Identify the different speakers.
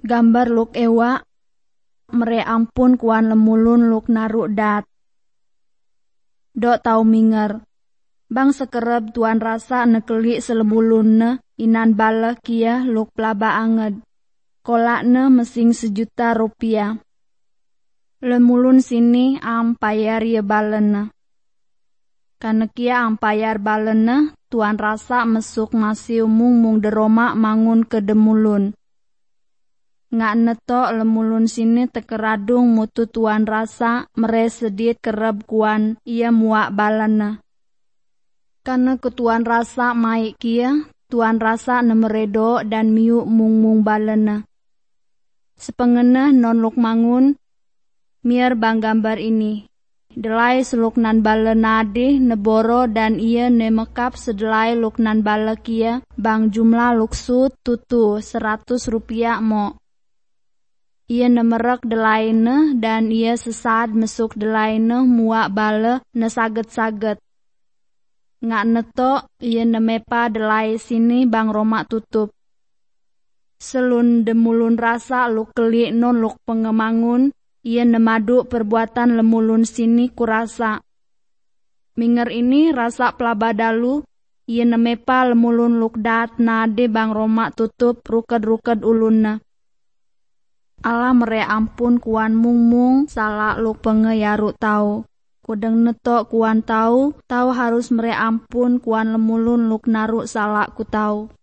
Speaker 1: Gambar luk ewa mere ampun kuan lemulun luk naru dat. Dok tau minger. Bang sekerep tuan rasa nekeli selebulun ne inan bala kia luk pelaba anged. Kolak ne mesing 1 juta rupiah. Lemulun sini ampayar ye balena. Karena kia ampayar balena, tuan rasa mesuk masih mung deroma mangun ke demulun. Ngak netok lemulun sini tekeradung mutu tuan rasa mere sedit kereb kuan ia muak balena. Karena ketuan rasa maik kia, tuan rasa nemeredo dan miuk mung balena. Sepengena non luk mangun, mier bang gambar ini. Delai seluk nan bala nade neboro dan ia nemekap sedelai luk nan bala kia bang jumlah luk sut tutu 100 rupiah mo. Ia nemerek delaine dan ia sesad mesuk delaine muak bala nesaget-saget. Ngak netok ia nemepa delai sini bang romak tutup. Selun demulun rasa luk kelik non luk pengemangun, ia nemaduk perbuatan lemulun sini kurasa. Minger ini rasa pelaba dalu, ia nemepa lemulun luk dat nade bang romak tutup ruked ulunna. Allah mere ampun kuan mung salah luk pengeyaru tau. Kudeng netok kuan tau harus mere ampun kuan lemulun luk naru salah ku tau.